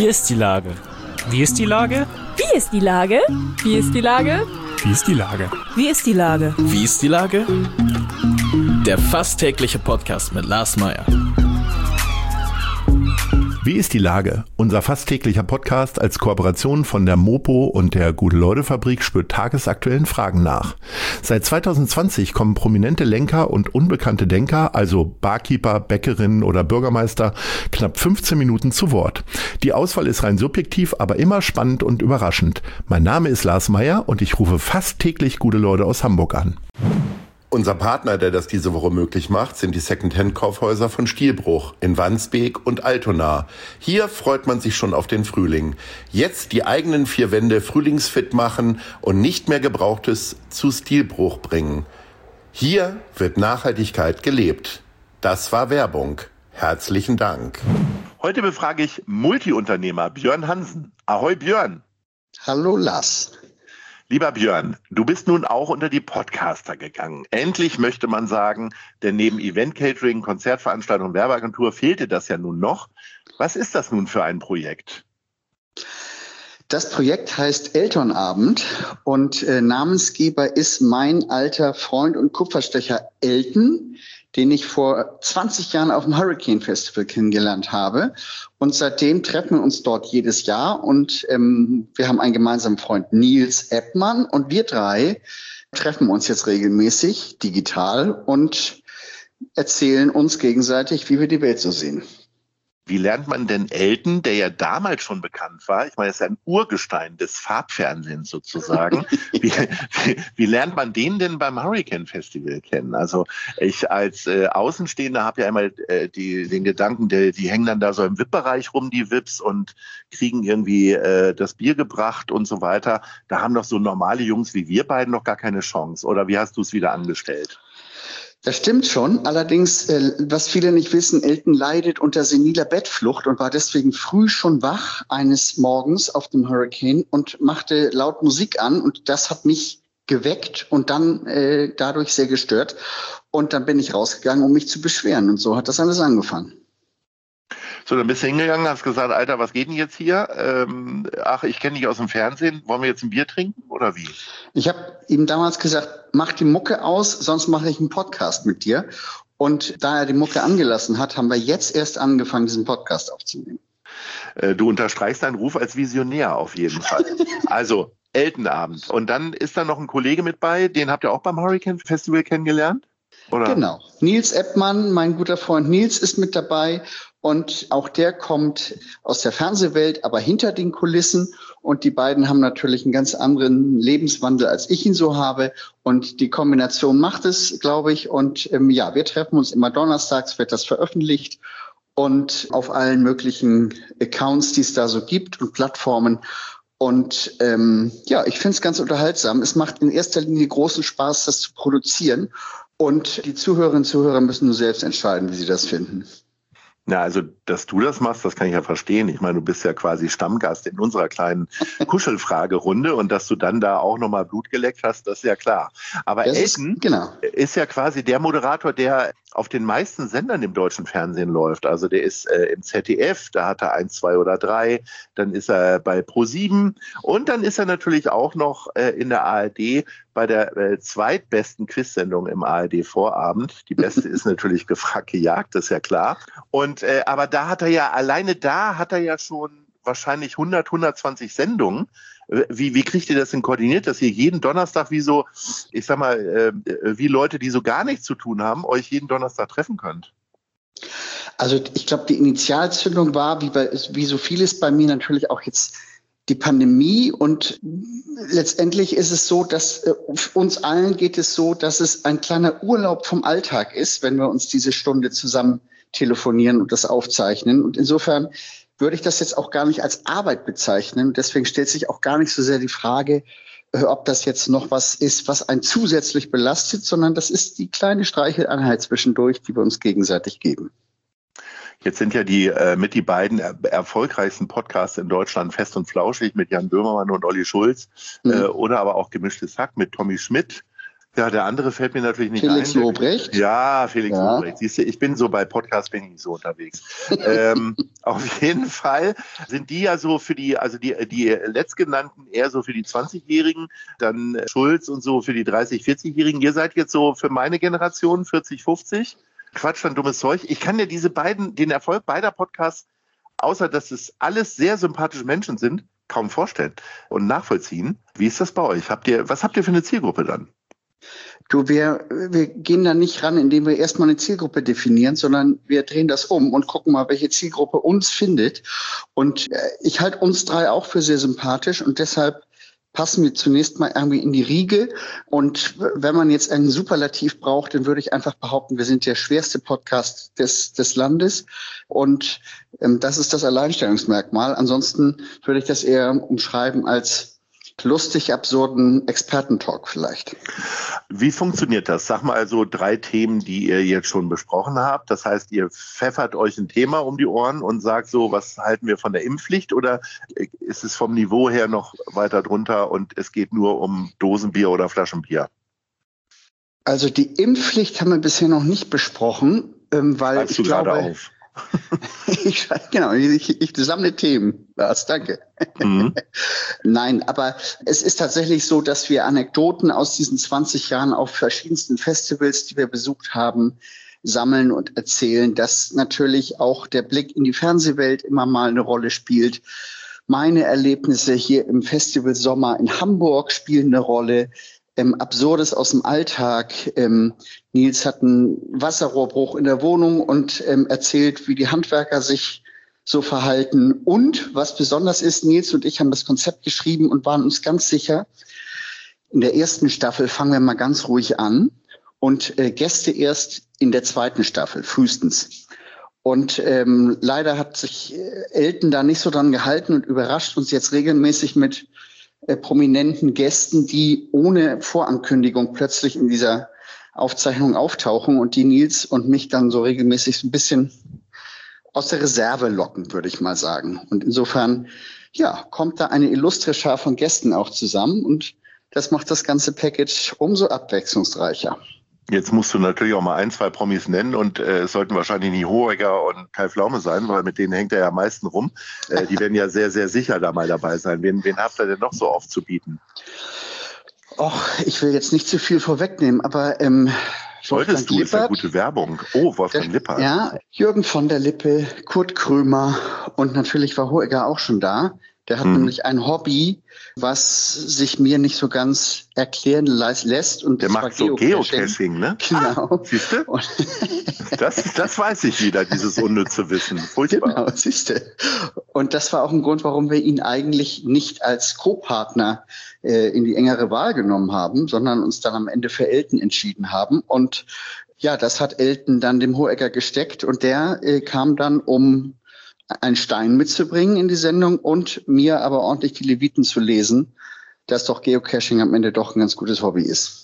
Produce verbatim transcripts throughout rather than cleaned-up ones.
ist die Lage? Wie ist die Lage? Wie ist die Lage? Wie ist die Lage? Wie ist die Lage? Wie ist die Lage? Wie ist die Lage? Der fast tägliche Podcast mit Lars Meyer. Wie ist die Lage? Unser fast täglicher Podcast als Kooperation von der Mopo und der Gute-Leute-Fabrik spürt tagesaktuellen Fragen nach. Seit zwanzig zwanzig kommen prominente Lenker und unbekannte Denker, also Barkeeper, Bäckerinnen oder Bürgermeister, knapp fünfzehn Minuten zu Wort. Die Auswahl ist rein subjektiv, aber immer spannend und überraschend. Mein Name ist Lars Meyer und ich rufe fast täglich gute Leute aus Hamburg an. Unser Partner, der das diese Woche möglich macht, sind die Secondhand-Kaufhäuser von Stielbruch in Wandsbek und Altona. Hier freut man sich schon auf den Frühling. Jetzt die eigenen vier Wände frühlingsfit machen und nicht mehr Gebrauchtes zu Stielbruch bringen. Hier wird Nachhaltigkeit gelebt. Das war Werbung. Herzlichen Dank. Heute befrage ich Multiunternehmer Björn Hansen. Ahoi Björn. Hallo Lars. Lieber Björn, du bist nun auch unter die Podcaster gegangen. Endlich möchte man sagen, denn neben Event-Catering, Konzertveranstaltung und Werbeagentur fehlte das ja nun noch. Was ist das nun für ein Projekt? Das Projekt heißt Elternabend und äh, Namensgeber ist mein alter Freund und Kupferstecher Elton, den ich vor zwanzig Jahren auf dem Hurricane Festival kennengelernt habe. Und seitdem treffen wir uns dort jedes Jahr. Und ähm, wir haben einen gemeinsamen Freund, Nils Eppmann. Und wir drei treffen uns jetzt regelmäßig digital und erzählen uns gegenseitig, wie wir die Welt so sehen. Wie lernt man denn Elton, der ja damals schon bekannt war, ich meine, er ist ein Urgestein des Farbfernsehens sozusagen, wie, wie, wie lernt man den denn beim Hurricane Festival kennen? Also ich als äh, Außenstehender habe ja immer äh, die, den Gedanken, die, die hängen dann da so im V I P-Bereich rum, die V I Ps, und kriegen irgendwie äh, das Bier gebracht und so weiter. Da haben doch so normale Jungs wie wir beiden noch gar keine Chance. Oder wie hast du es wieder angestellt? Das stimmt schon. Allerdings, äh, was viele nicht wissen, Elton leidet unter seniler Bettflucht und war deswegen früh schon wach eines Morgens auf dem Hurricane und machte laut Musik an. Und das hat mich geweckt und dann äh, dadurch sehr gestört. Und dann bin ich rausgegangen, um mich zu beschweren. Und so hat das alles angefangen. So, dann bist du hingegangen, hast gesagt, Alter, was geht denn jetzt hier? Ähm, ach, ich kenne dich aus dem Fernsehen. Wollen wir jetzt ein Bier trinken oder wie? Ich habe ihm damals gesagt, mach die Mucke aus, sonst mache ich einen Podcast mit dir. Und da er die Mucke angelassen hat, haben wir jetzt erst angefangen, diesen Podcast aufzunehmen. Äh, du unterstreichst deinen Ruf als Visionär auf jeden Fall. Also, Eltenabend. Und dann ist da noch ein Kollege mit bei, den habt ihr auch beim Hurricane Festival kennengelernt? Oder? Genau. Nils Eppmann, mein guter Freund Nils, ist mit dabei. Und auch der kommt aus der Fernsehwelt, aber hinter den Kulissen. Und die beiden haben natürlich einen ganz anderen Lebenswandel, als ich ihn so habe. Und die Kombination macht es, glaube ich. Und ähm, ja, wir treffen uns immer donnerstags, wird das veröffentlicht. Und auf allen möglichen Accounts, die es da so gibt und Plattformen. Und ähm, ja, ich finde es ganz unterhaltsam. Es macht in erster Linie großen Spaß, das zu produzieren. Und die Zuhörerinnen und Zuhörer müssen nur selbst entscheiden, wie sie das finden. Ja, also, dass du das machst, das kann ich ja verstehen. Ich meine, du bist ja quasi Stammgast in unserer kleinen Kuschelfragerunde und dass du dann da auch nochmal Blut geleckt hast, das ist ja klar. Aber das Elton ist, genau. ist ja quasi der Moderator, der auf den meisten Sendern im deutschen Fernsehen läuft. Also der ist äh, im Z D F, da hat er eins, zwei oder drei, dann ist er bei ProSieben und dann ist er natürlich auch noch äh, in der A R D bei der äh, zweitbesten Quizsendung im A R D-Vorabend. Die beste ist natürlich Gefragt gejagt, das ist ja klar. Und äh, aber da hat er ja, alleine da hat er ja schon wahrscheinlich hundert, hundertzwanzig Sendungen. Wie, wie kriegt ihr das denn koordiniert, dass ihr jeden Donnerstag wie so, ich sag mal, äh, wie Leute, die so gar nichts zu tun haben, euch jeden Donnerstag treffen könnt? Also ich glaube, die Initialzündung war, wie, bei, wie so vieles bei mir, natürlich auch jetzt die Pandemie. Und letztendlich ist es so, dass äh, uns allen geht es so, dass es ein kleiner Urlaub vom Alltag ist, wenn wir uns diese Stunde zusammen telefonieren und das aufzeichnen. Und insofern würde ich das jetzt auch gar nicht als Arbeit bezeichnen. Deswegen stellt sich auch gar nicht so sehr die Frage, ob das jetzt noch was ist, was einen zusätzlich belastet, sondern das ist die kleine Streicheleinheit zwischendurch, die wir uns gegenseitig geben. Jetzt sind ja die äh, mit die beiden er erfolgreichsten Podcasts in Deutschland Fest und Flauschig mit Jan Böhmermann und Olli Schulz, mhm. äh, oder aber auch Gemischtes Hack mit Tommy Schmidt. Ja, der andere fällt mir natürlich nicht Felix ein. Felix Lobrecht? Ja, Felix ja. Lobrecht. Siehst du, ich bin so bei Podcasts bin ich nicht so unterwegs. ähm, auf jeden Fall sind die ja so für die, also die, die letztgenannten eher so für die zwanzigjährigen, dann Schulz und so für die dreißig-, vierzig-jährigen. Ihr seid jetzt so für meine Generation vierzig, fünfzig. Quatsch, dann dummes Zeug. Ich kann ja diese beiden, den Erfolg beider Podcasts, außer dass es alles sehr sympathische Menschen sind, kaum vorstellen und nachvollziehen. Wie ist das bei euch? Habt ihr, was habt ihr für eine Zielgruppe dann? Du, wir, wir gehen da nicht ran, indem wir erstmal eine Zielgruppe definieren, sondern wir drehen das um und gucken mal, welche Zielgruppe uns findet. Und ich halte uns drei auch für sehr sympathisch und deshalb passen wir zunächst mal irgendwie in die Riege. Und wenn man jetzt einen Superlativ braucht, dann würde ich einfach behaupten, wir sind der schwerste Podcast des, des Landes. Und ähm, das ist das Alleinstellungsmerkmal. Ansonsten würde ich das eher umschreiben als lustig absurden Expertentalk vielleicht. Wie funktioniert das? Sag mal also drei Themen, die ihr jetzt schon besprochen habt. Das heißt, ihr pfeffert euch ein Thema um die Ohren und sagt so, was halten wir von der Impfpflicht? Oder ist es vom Niveau her noch weiter drunter und es geht nur um Dosenbier oder Flaschenbier? Also die Impfpflicht haben wir bisher noch nicht besprochen, weil Schreibst ich du glaube... gerade auf? ich, genau, ich, ich sammle Themen. Lars, danke. Mhm. Nein, aber es ist tatsächlich so, dass wir Anekdoten aus diesen zwanzig Jahren auf verschiedensten Festivals, die wir besucht haben, sammeln und erzählen, dass natürlich auch der Blick in die Fernsehwelt immer mal eine Rolle spielt. Meine Erlebnisse hier im Festival Sommer in Hamburg spielen eine Rolle. Ähm, Absurdes aus dem Alltag. Ähm, Nils hat einen Wasserrohrbruch in der Wohnung und ähm, erzählt, wie die Handwerker sich so verhalten. Und was besonders ist, Nils und ich haben das Konzept geschrieben und waren uns ganz sicher, in der ersten Staffel fangen wir mal ganz ruhig an und äh, Gäste erst in der zweiten Staffel, frühestens. Und ähm, leider hat sich Elton da nicht so dran gehalten und überrascht uns jetzt regelmäßig mit äh, prominenten Gästen, die ohne Vorankündigung plötzlich in dieser Aufzeichnung auftauchen und die Nils und mich dann so regelmäßig so ein bisschen aus der Reserve locken, würde ich mal sagen. Und insofern, ja, kommt da eine illustre Schar von Gästen auch zusammen und das macht das ganze Package umso abwechslungsreicher. Jetzt musst du natürlich auch mal ein, zwei Promis nennen und äh, es sollten wahrscheinlich nicht Hohecker und Kai Pflaume sein, weil mit denen hängt er ja am meisten rum. Äh, die werden ja sehr, sehr sicher da mal dabei sein. Wen, wen habt ihr denn noch so aufzubieten? Och, ich will jetzt nicht zu viel vorwegnehmen, aber ähm, solltest du, ist ja gute Werbung. Oh, Wolfgang Lippert. Ja, Jürgen von der Lippe, Kurt Krömer und natürlich war Hohecker auch schon da. Der hat hm. nämlich ein Hobby, was sich mir nicht so ganz erklären lässt. Und der macht so Geocaching, Geocaching, ne? Genau. Ah, siehst du? das, das weiß ich wieder, dieses unnütze Wissen. Furchtbar. Genau, siehst du. Und das war auch ein Grund, warum wir ihn eigentlich nicht als Co-Partner äh, in die engere Wahl genommen haben, sondern uns dann am Ende für Elton entschieden haben. Und ja, das hat Elton dann dem Hohecker gesteckt und der äh, kam dann, um einen Stein mitzubringen in die Sendung und mir aber ordentlich die Leviten zu lesen, dass doch Geocaching am Ende doch ein ganz gutes Hobby ist.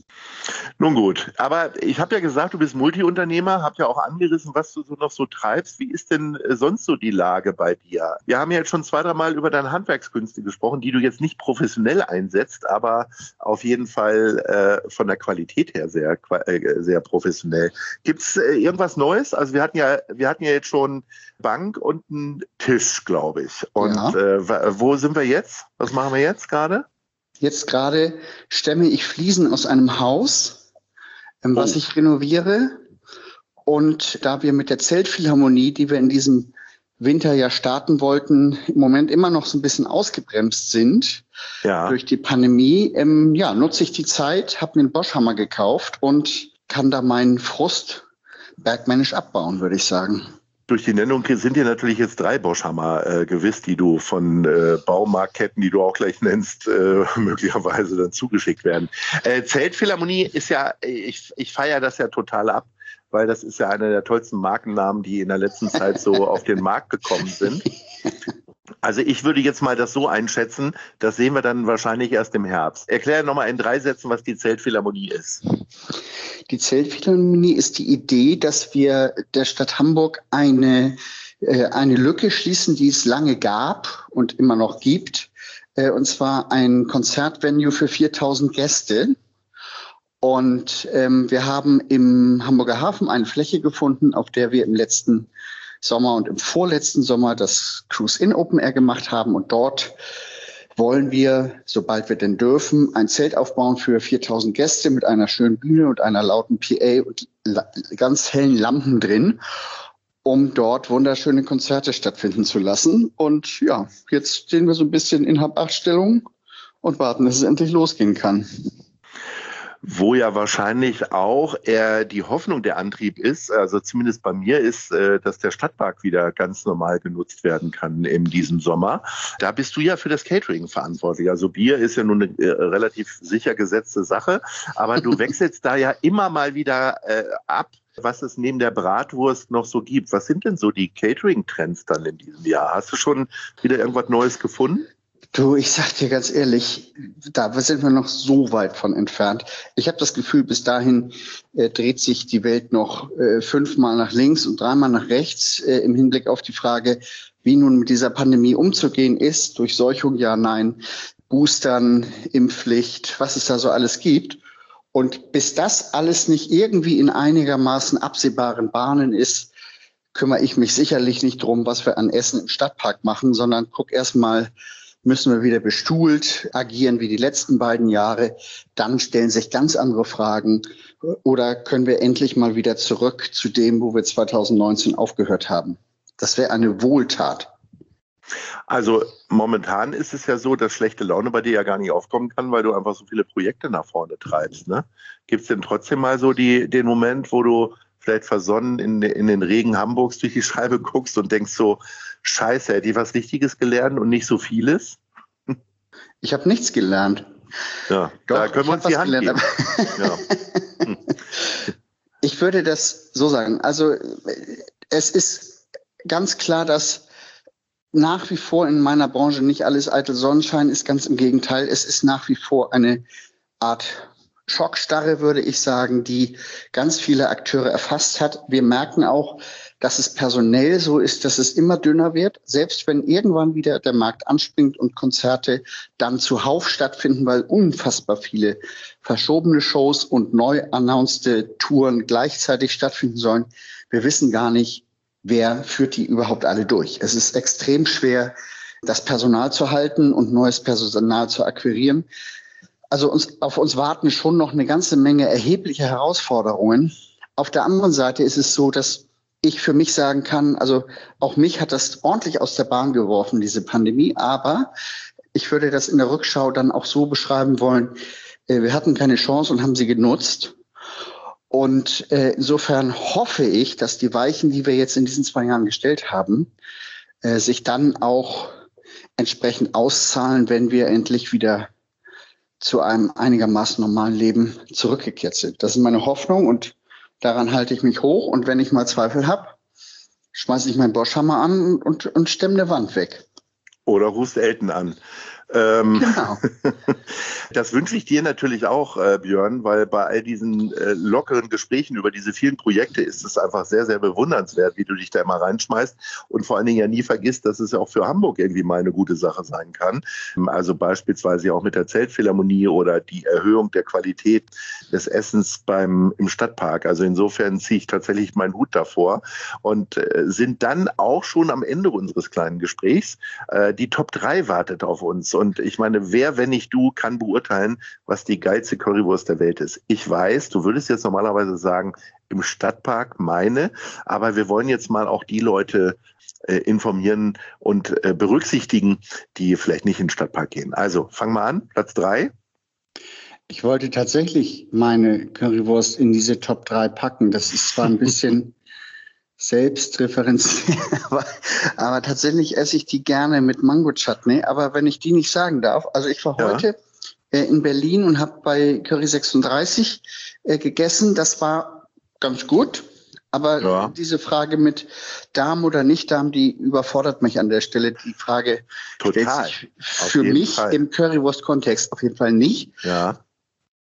Nun gut, aber ich habe ja gesagt, du bist Multiunternehmer, habe ja auch angerissen, was du so noch so treibst. Wie ist denn sonst so die Lage bei dir? Wir haben ja jetzt schon zwei, drei Mal über deine Handwerkskünste gesprochen, die du jetzt nicht professionell einsetzt, aber auf jeden Fall äh, von der Qualität her sehr, äh, sehr professionell. Gibt's äh, irgendwas Neues? Also wir hatten ja, wir hatten ja jetzt schon Bank und einen Tisch, glaube ich. Und ja. äh, wo sind wir jetzt? Was machen wir jetzt gerade? Jetzt gerade stemme ich Fliesen aus einem Haus, ähm, oh. was ich renoviere. Und da wir mit der Zeltphilharmonie, die wir in diesem Winter ja starten wollten, im Moment immer noch so ein bisschen ausgebremst sind ja. durch die Pandemie, ähm, ja, nutze ich die Zeit, habe mir einen Boschhammer gekauft und kann da meinen Frust bergmännisch abbauen, würde ich sagen. Durch die Nennung sind dir natürlich jetzt drei Boschhammer äh, gewiss, die du von äh, Baumarktketten, die du auch gleich nennst, äh, möglicherweise dann zugeschickt werden. Äh, Zeltphilharmonie ist ja, ich, ich feiere das ja total ab, weil das ist ja einer der tollsten Markennamen, die in der letzten Zeit so auf den Markt gekommen sind. Also ich würde jetzt mal das so einschätzen, das sehen wir dann wahrscheinlich erst im Herbst. Erkläre nochmal in drei Sätzen, was die Zeltphilharmonie ist. Die Zeltphilharmonie ist die Idee, dass wir der Stadt Hamburg eine, äh, eine Lücke schließen, die es lange gab und immer noch gibt. Äh, und zwar ein Konzertvenue für viertausend Gäste. Und ähm, wir haben im Hamburger Hafen eine Fläche gefunden, auf der wir im letzten Sommer und im vorletzten Sommer das Cruise-In Open Air gemacht haben. Und dort wollen wir, sobald wir denn dürfen, ein Zelt aufbauen für viertausend Gäste mit einer schönen Bühne und einer lauten P A und la- ganz hellen Lampen drin, um dort wunderschöne Konzerte stattfinden zu lassen. Und ja, jetzt stehen wir so ein bisschen in Hab-Acht-Stellung und warten, dass es endlich losgehen kann. Wo ja wahrscheinlich auch eher die Hoffnung der Antrieb ist, also zumindest bei mir ist, dass der Stadtpark wieder ganz normal genutzt werden kann in diesem Sommer. Da bist du ja für das Catering verantwortlich. Also Bier ist ja nun eine relativ sicher gesetzte Sache, aber du wechselst da ja immer mal wieder äh, ab, was es neben der Bratwurst noch so gibt. Was sind denn so die Catering-Trends dann in diesem Jahr? Hast du schon wieder irgendwas Neues gefunden? Du, ich sag dir ganz ehrlich, da sind wir noch so weit von entfernt. Ich habe das Gefühl, bis dahin äh, dreht sich die Welt noch äh, fünfmal nach links und dreimal nach rechts äh, im Hinblick auf die Frage, wie nun mit dieser Pandemie umzugehen ist. Durchseuchung, ja, nein, Boostern, Impfpflicht, was es da so alles gibt. Und bis das alles nicht irgendwie in einigermaßen absehbaren Bahnen ist, kümmere ich mich sicherlich nicht drum, was wir an Essen im Stadtpark machen, sondern guck erst mal, müssen wir wieder bestuhlt agieren wie die letzten beiden Jahre, dann stellen sich ganz andere Fragen. Oder können wir endlich mal wieder zurück zu dem, wo wir zwanzig neunzehn aufgehört haben? Das wäre eine Wohltat. Also momentan ist es ja so, dass schlechte Laune bei dir ja gar nicht aufkommen kann, weil du einfach so viele Projekte nach vorne treibst. Ne? Gibt es denn trotzdem mal so die, den Moment, wo du vielleicht versonnen in, in den Regen Hamburgs durch die Scheibe guckst und denkst so, Scheiße, hätte ich was Richtiges gelernt und nicht so vieles? Ich habe nichts gelernt. Ja, Doch, da können wir uns die Hand gelernt, geben. Ja. Hm. Ich würde das so sagen. Also es ist ganz klar, dass nach wie vor in meiner Branche nicht alles eitel Sonnenschein ist. Ganz im Gegenteil, es ist nach wie vor eine Art Schockstarre, würde ich sagen, die ganz viele Akteure erfasst hat. Wir merken auch, dass es personell so ist, dass es immer dünner wird. Selbst wenn irgendwann wieder der Markt anspringt und Konzerte dann zuhauf stattfinden, weil unfassbar viele verschobene Shows und neu announcete Touren gleichzeitig stattfinden sollen. Wir wissen gar nicht, wer führt die überhaupt alle durch. Es ist extrem schwer, das Personal zu halten und neues Personal zu akquirieren. Also uns, auf uns warten schon noch eine ganze Menge erhebliche Herausforderungen. Auf der anderen Seite ist es so, dass ich für mich sagen kann, also auch mich hat das ordentlich aus der Bahn geworfen, diese Pandemie. Aber ich würde das in der Rückschau dann auch so beschreiben wollen, äh, wir hatten keine Chance und haben sie genutzt. Und äh, insofern hoffe ich, dass die Weichen, die wir jetzt in diesen zwei Jahren gestellt haben, äh, sich dann auch entsprechend auszahlen, wenn wir endlich wieder zu einem einigermaßen normalen Leben zurückgekehrt sind. Das ist meine Hoffnung und daran halte ich mich hoch. Und wenn ich mal Zweifel habe, schmeiße ich meinen Boschhammer an und, und stemme eine Wand weg. Oder rufst Elton an. Ähm, genau. Das wünsche ich dir natürlich auch, äh, Björn, weil bei all diesen äh, lockeren Gesprächen über diese vielen Projekte ist es einfach sehr, sehr bewundernswert, wie du dich da immer reinschmeißt und vor allen Dingen ja nie vergisst, dass es ja auch für Hamburg irgendwie mal eine gute Sache sein kann. Also beispielsweise auch mit der Zeltphilharmonie oder die Erhöhung der Qualität des Essens beim im Stadtpark. Also insofern ziehe ich tatsächlich meinen Hut davor und äh, sind dann auch schon am Ende unseres kleinen Gesprächs. Äh, die Top drei wartet auf uns. Und ich meine, wer, wenn nicht du, kann beurteilen, was die geilste Currywurst der Welt ist. Ich weiß, du würdest jetzt normalerweise sagen, im Stadtpark meine, aber wir wollen jetzt mal auch die Leute äh, informieren und äh, berücksichtigen, die vielleicht nicht in den Stadtpark gehen. Also, fang mal an, Platz drei. Ich wollte tatsächlich meine Currywurst in diese Top drei packen. Das ist zwar ein bisschen selbstreferenziell, aber, aber tatsächlich esse ich die gerne mit Mango-Chutney. Aber wenn ich die nicht sagen darf, also ich war ja. heute äh, in Berlin und habe bei Curry sechsunddreißig äh, gegessen. Das war ganz gut. Aber ja. diese Frage mit Darm oder nicht Darm, die überfordert mich an der Stelle. Die Frage Total. stellt sich für mich Fall. im Currywurst-Kontext auf jeden Fall nicht. Ja.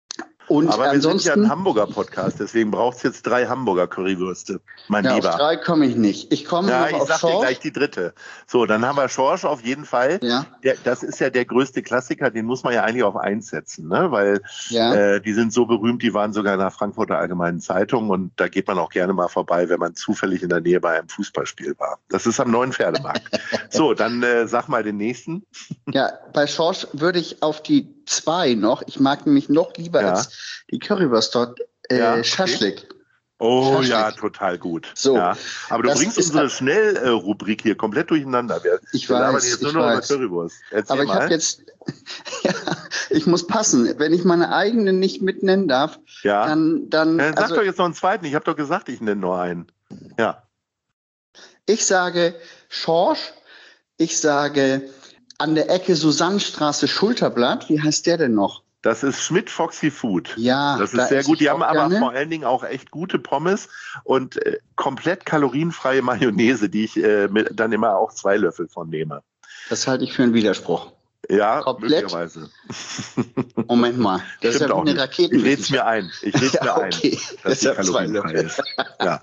Und Aber wir sind ja ansonsten, ein Hamburger Podcast, deswegen braucht es jetzt drei Hamburger Currywürste, mein ja, Lieber. auf drei komme ich nicht. Ich komme Ja, noch ich auf sag dir Schorsch. gleich die dritte. So, dann haben wir Schorsch auf jeden Fall. Ja. Der, das ist ja der größte Klassiker, den muss man ja eigentlich auf eins setzen, ne? Weil Ja. äh, die sind so berühmt, die waren sogar in der Frankfurter Allgemeinen Zeitung und da geht man auch gerne mal vorbei, wenn man zufällig in der Nähe bei einem Fußballspiel war. Das ist am Neuen Pferdemarkt. So, dann äh, sag mal den nächsten. Ja, bei Schorsch würde ich auf die zwei noch. Ich mag nämlich noch lieber Ja. als die Currywurst dort äh, Ja, okay. Schaschlik. Oh Schaschlik. ja, total gut. So, ja. Aber du das bringst ist unsere ab- Schnellrubrik hier komplett durcheinander. Wir, Ich wir labern weiß, jetzt nur ich noch über weiß. Currywurst. Erzähl Aber ich mal. habe jetzt, ja, ich muss passen. Wenn ich meine eigene nicht mit nennen darf, ja. dann, dann, Äh, sag also doch jetzt noch einen zweiten. Ich habe doch gesagt, ich nenne nur einen. Ja. ich sage Schorsch, ich sage an der Ecke Susannenstraße Schulterblatt. Wie heißt der denn noch? Das ist Schmidt Foxy Food. Ja, Das da ist sehr esse gut. ich Die haben auch aber gerne. vor allen Dingen auch echt gute Pommes und äh, komplett kalorienfreie Mayonnaise, die ich äh, mit, dann immer auch zwei Löffel von nehme. Das halte ich für einen Widerspruch. Ja, Komplett? möglicherweise. Moment mal, das Stimmt ist ja auch wie eine nicht. Raketen. Ich rede es mir ein. Ich rede es Ja, mir ein, okay. dass die Deshalb zwei kalorienfrei Löffel. ist. Ja.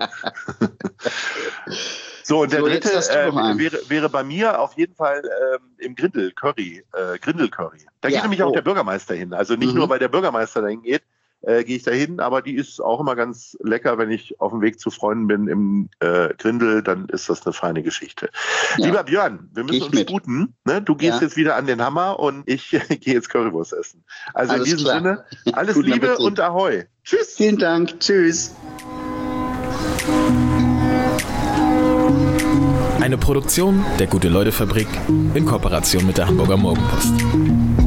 So, und der So, jetzt dritte hast du äh, noch einen. wäre, wäre bei mir auf jeden Fall ähm, im Grindel Curry, äh, Grindel Curry. Da Ja, geht nämlich auch oh. der Bürgermeister hin. Also nicht Mhm. nur, weil der Bürgermeister dahin geht, äh, gehe ich da hin, aber die ist auch immer ganz lecker, wenn ich auf dem Weg zu Freunden bin im äh, Grindel, dann ist das eine feine Geschichte. Ja. Lieber Björn, wir Geh müssen ich uns mit. sputen. Ne? Du gehst Ja. jetzt wieder an den Hammer und ich gehe jetzt Currywurst essen. Also Alles in diesem klar. Sinne, alles Guten Liebe Appetit. und Ahoi. Tschüss. Vielen Dank. Tschüss. Eine Produktion der Gute-Leute-Fabrik in Kooperation mit der Hamburger Morgenpost.